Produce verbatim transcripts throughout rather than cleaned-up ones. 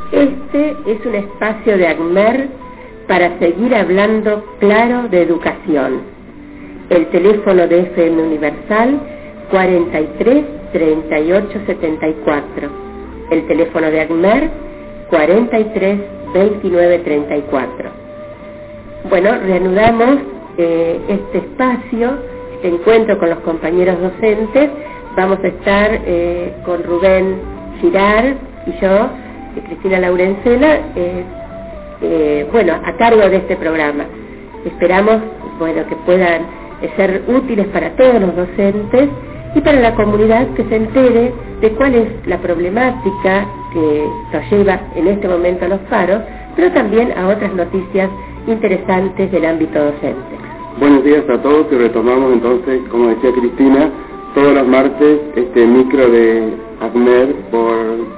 Este es un espacio de ACMER para seguir hablando claro de educación. El teléfono de F M Universal cuarenta y tres, treinta y ocho, setenta y cuatro. El teléfono de ACMER cuarenta y tres, veintinueve, treinta y cuatro. Bueno, reanudamos eh, este espacio, este encuentro con los compañeros docentes. Vamos a estar eh, con Rubén Girard y yo, y Cristina Laurencela, eh, eh, bueno, a cargo de este programa. Esperamos, bueno, que puedan eh, ser útiles para todos los docentes y para la comunidad, que se entere de cuál es la problemática que nos lleva en este momento a los paros, pero también a otras noticias interesantes del ámbito docente. Buenos días a todos, y retomamos entonces, como decía Cristina, todos los martes este micro de ACMER por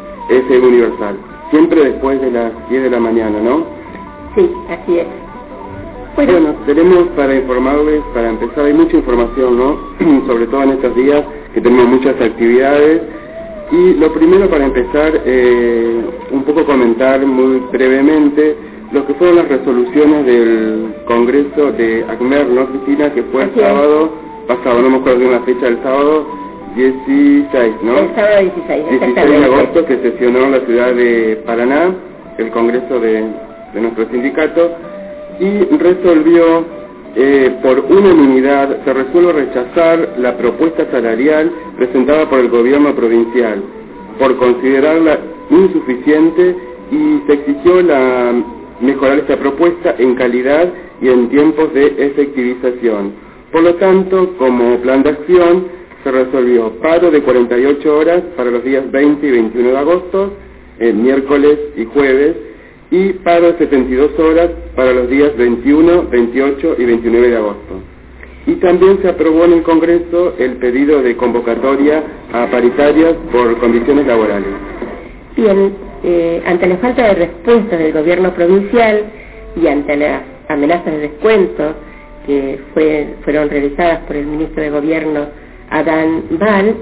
F M Universal, siempre después de las diez de la mañana, ¿no? Sí, así es. Bueno, bueno, tenemos para informarles, para empezar, hay mucha información, ¿no? Sobre todo en estos días que tenemos muchas actividades. Y lo primero, para empezar, eh, un poco comentar muy brevemente lo que fueron las resoluciones del Congreso de ACMER, ¿no, Cristina? Que fue el sábado pasado, no me acuerdo bien la fecha del sábado, dieciséis, ¿no? El sábado dieciséis, dieciséis de agosto, que sesionó en la ciudad de Paraná, el Congreso de, de nuestro sindicato, y resolvió, eh, por unanimidad, se resuelve rechazar la propuesta salarial presentada por el gobierno provincial, por considerarla insuficiente, y se exigió la mejorar esta propuesta en calidad y en tiempos de efectivización. Por lo tanto, como plan de acción, se resolvió paro de cuarenta y ocho horas para los días veinte y veintiuno de agosto, eh, miércoles y jueves, y paro de setenta y dos horas para los días veintiuno, veintiocho y veintinueve de agosto. Y también se aprobó en el Congreso el pedido de convocatoria a paritarias por condiciones laborales. Bien, eh, ante la falta de respuesta del gobierno provincial y ante las amenazas de descuento que fue, fueron realizadas por el ministro de Gobierno, Adán Val,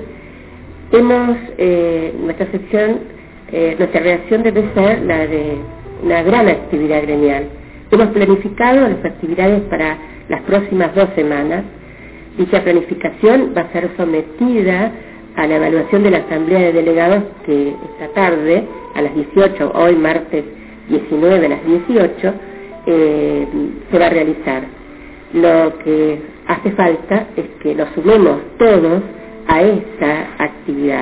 hemos, eh, nuestra sección, eh, nuestra reacción debe ser la de una gran actividad gremial. Hemos planificado las actividades para las próximas dos semanas. Dicha planificación va a ser sometida a la evaluación de la Asamblea de Delegados, que esta tarde, a las dieciocho, hoy martes diecinueve a las dieciocho, eh, se va a realizar. Lo que hace falta es que nos sumemos todos a esa actividad.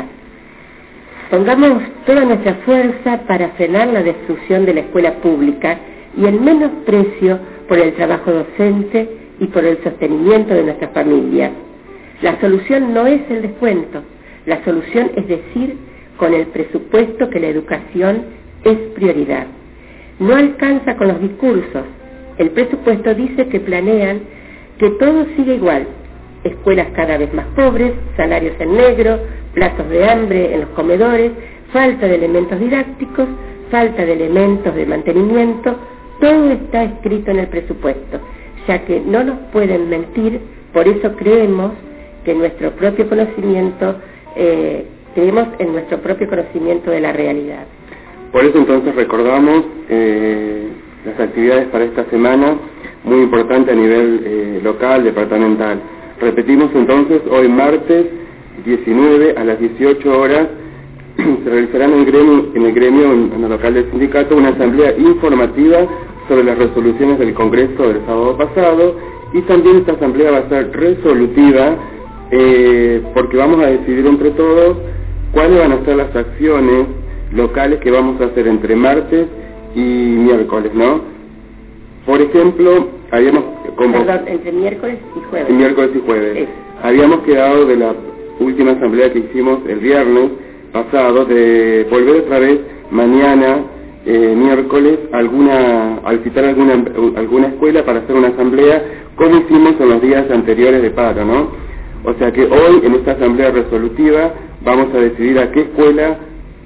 Pongamos toda nuestra fuerza para frenar la destrucción de la escuela pública y el menosprecio por el trabajo docente y por el sostenimiento de nuestras familias. La solución no es el descuento, la solución es decir con el presupuesto que la educación es prioridad. No alcanza con los discursos. El presupuesto dice que planean que todo siga igual: escuelas cada vez más pobres, salarios en negro, platos de hambre en los comedores, falta de elementos didácticos, falta de elementos de mantenimiento. Todo está escrito en el presupuesto, ya que no nos pueden mentir. Por eso creemos que nuestro propio conocimiento, eh, creemos en nuestro propio conocimiento de la realidad. Por eso entonces recordamos eh, las actividades para esta semana, muy importante a nivel eh, local, departamental. Repetimos entonces, hoy martes diecinueve a las dieciocho horas, se realizará en el gremio, en el gremio, en el local del sindicato, una asamblea informativa sobre las resoluciones del Congreso del sábado pasado, y también esta asamblea va a ser resolutiva, eh, porque vamos a decidir entre todos cuáles van a ser las acciones locales que vamos a hacer entre martes y miércoles, ¿no? Por ejemplo, habíamos... Como, Perdón, entre miércoles y jueves. Miércoles y jueves. Sí. Habíamos quedado de la última asamblea que hicimos el viernes pasado de volver otra vez mañana, eh, miércoles, alguna, al citar alguna, alguna escuela para hacer una asamblea, como hicimos en los días anteriores de paro, ¿no? O sea que hoy, en esta asamblea resolutiva, vamos a decidir a qué escuela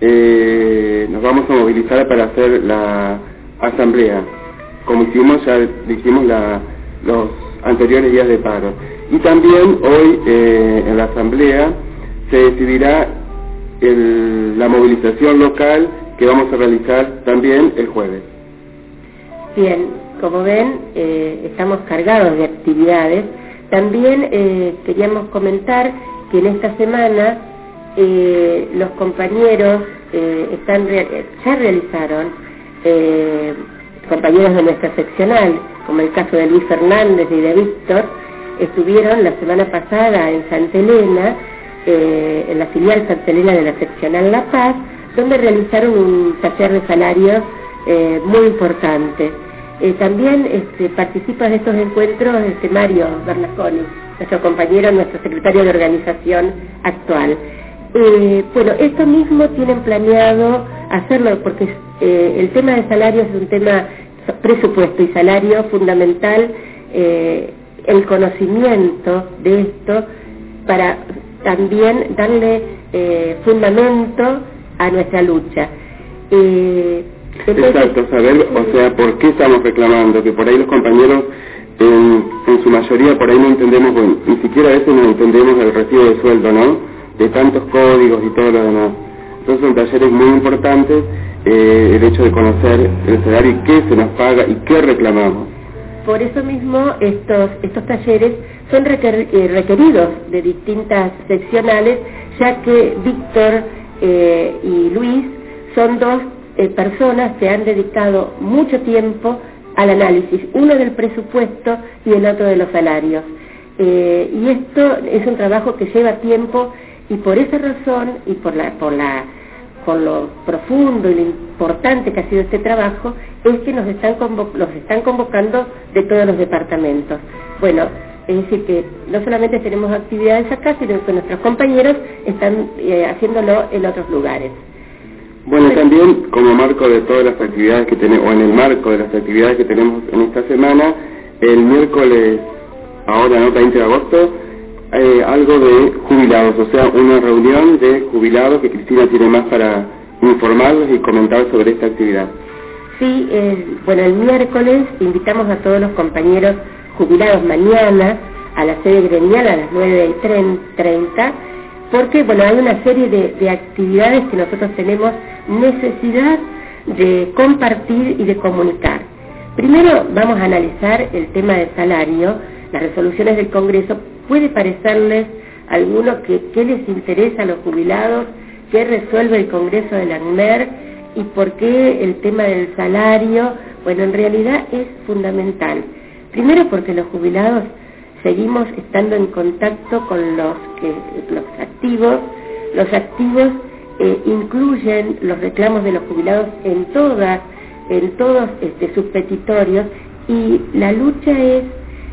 eh, nos vamos a movilizar para hacer la asamblea, como hicimos, ya dijimos, la, los anteriores días de paro. Y también hoy, eh, en la asamblea, se decidirá el, la movilización local que vamos a realizar también el jueves. Bien, como ven, eh, estamos cargados de actividades. También eh, queríamos comentar que en esta semana eh, los compañeros eh, están re ya realizaron, eh, compañeros de nuestra seccional, como el caso de Luis Fernández y de Víctor, estuvieron la semana pasada en Santa Elena, eh, en la filial Santa Elena de la seccional La Paz, donde realizaron un taller de salarios eh, muy importante. Eh, también este, participa de estos encuentros este, Mario Bernasconi, nuestro compañero, nuestro secretario de organización actual. Eh, bueno, esto mismo tienen planeado hacerlo porque eh, el tema de salarios es un tema, presupuesto y salario fundamental, eh, el conocimiento de esto para también darle eh, fundamento a nuestra lucha. Eh, entonces, Exacto, saber, o sea, por qué estamos reclamando, que por ahí los compañeros en, en su mayoría por ahí no entendemos, bueno, ni siquiera a veces no entendemos el recibo de sueldo, ¿no? De tantos códigos y todo lo demás. Entonces son talleres muy importantes, eh, el hecho de conocer el salario y qué se nos paga y qué reclamamos. Por eso mismo estos, estos talleres son requer, eh, requeridos de distintas seccionales, ya que Víctor eh, y Luis son dos eh, personas que han dedicado mucho tiempo al análisis, uno del presupuesto y el otro de los salarios. Eh, y esto es un trabajo que lleva tiempo y por esa razón y por la, por la por lo profundo y lo importante que ha sido este trabajo, es que nos están los están convocando de todos los departamentos. Bueno, es decir que no solamente tenemos actividades acá, sino que nuestros compañeros están eh, haciéndolo en otros lugares. Bueno, Pero, también como marco de todas las actividades que tenemos, o en el marco de las actividades que tenemos en esta semana, el miércoles, ahora no, veinte de agosto, Eh, algo de jubilados, o sea, una reunión de jubilados que Cristina tiene más para informarlos y comentar sobre esta actividad. Sí, eh, bueno, el miércoles invitamos a todos los compañeros jubilados mañana a la sede gremial a las nueve y treinta, porque, bueno, hay una serie de, de actividades que nosotros tenemos necesidad de compartir y de comunicar. Primero vamos a analizar el tema del salario, las resoluciones del Congreso. Puede parecerles a algunos que qué les interesa a los jubilados, qué resuelve el Congreso de la ANMER y por qué el tema del salario. Bueno, en realidad es fundamental. Primero porque los jubilados seguimos estando en contacto con los, que, los activos. Los activos eh, incluyen los reclamos de los jubilados en todas, en todos este, sus petitorios, y la lucha es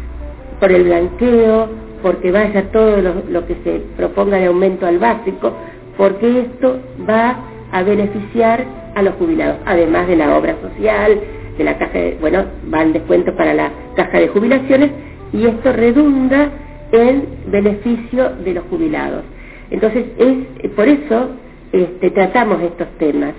por el blanqueo, porque vaya todo lo, lo que se proponga de aumento al básico, porque esto va a beneficiar a los jubilados, además de la obra social, de la caja de, bueno, van descuentos para la caja de jubilaciones, y esto redunda en beneficio de los jubilados. Entonces, es por eso este, tratamos estos temas.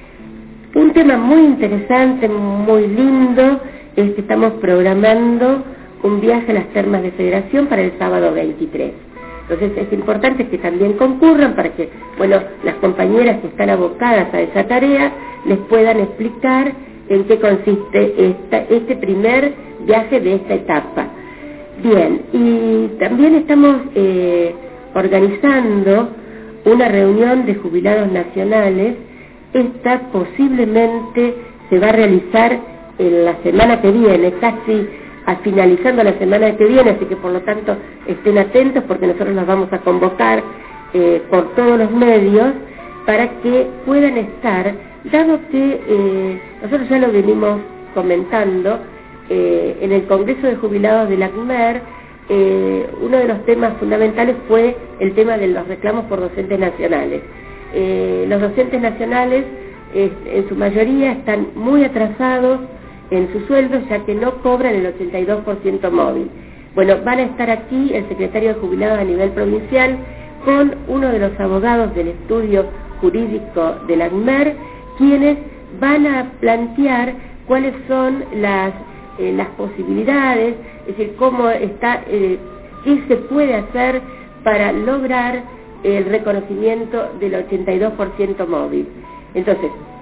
Un tema muy interesante, muy lindo, es que estamos programando un viaje a las termas de Federación para el sábado veintitrés. Entonces es importante que también concurran para que, bueno, las compañeras que están abocadas a esa tarea les puedan explicar en qué consiste esta, este primer viaje de esta etapa. Bien, y también estamos eh, organizando una reunión de jubilados nacionales. Esta posiblemente se va a realizar en la semana que viene, casi a finalizando la semana que viene, así que por lo tanto estén atentos porque nosotros los vamos a convocar eh, por todos los medios para que puedan estar, dado que eh, nosotros ya lo venimos comentando, eh, en el Congreso de Jubilados de la ANMER, eh, uno de los temas fundamentales fue el tema de los reclamos por docentes nacionales. Eh, los docentes nacionales eh, en su mayoría están muy atrasados en sus sueldos, ya que no cobran el ochenta y dos por ciento móvil. Bueno, van a estar aquí el secretario de Jubilados a nivel provincial con uno de los abogados del estudio jurídico de la ANMER, quienes van a plantear cuáles son las, eh, las posibilidades, es decir, cómo está, eh, qué se puede hacer para lograr el reconocimiento del ochenta y dos por ciento móvil. Entonces,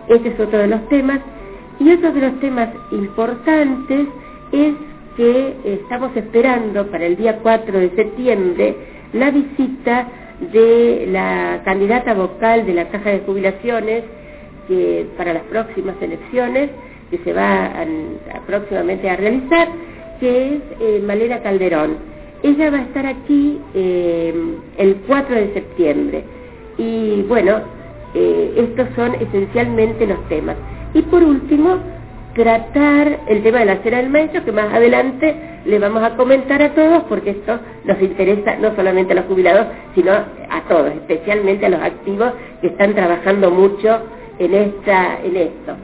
Este es otro de los temas. Y otro de los temas importantes es que estamos esperando para el día cuatro de septiembre la visita de la candidata vocal de la Caja de Jubilaciones que para las próximas elecciones que se va a, a, próximamente a realizar, que es eh, Malena Calderón. Ella va a estar aquí eh, el cuatro de septiembre. Y bueno, eh, estos son esencialmente los temas. Y por último, tratar el tema de la cena del maestro, que más adelante le vamos a comentar a todos, porque esto nos interesa no solamente a los jubilados, sino a todos, especialmente a los activos que están trabajando mucho en esta, en esto.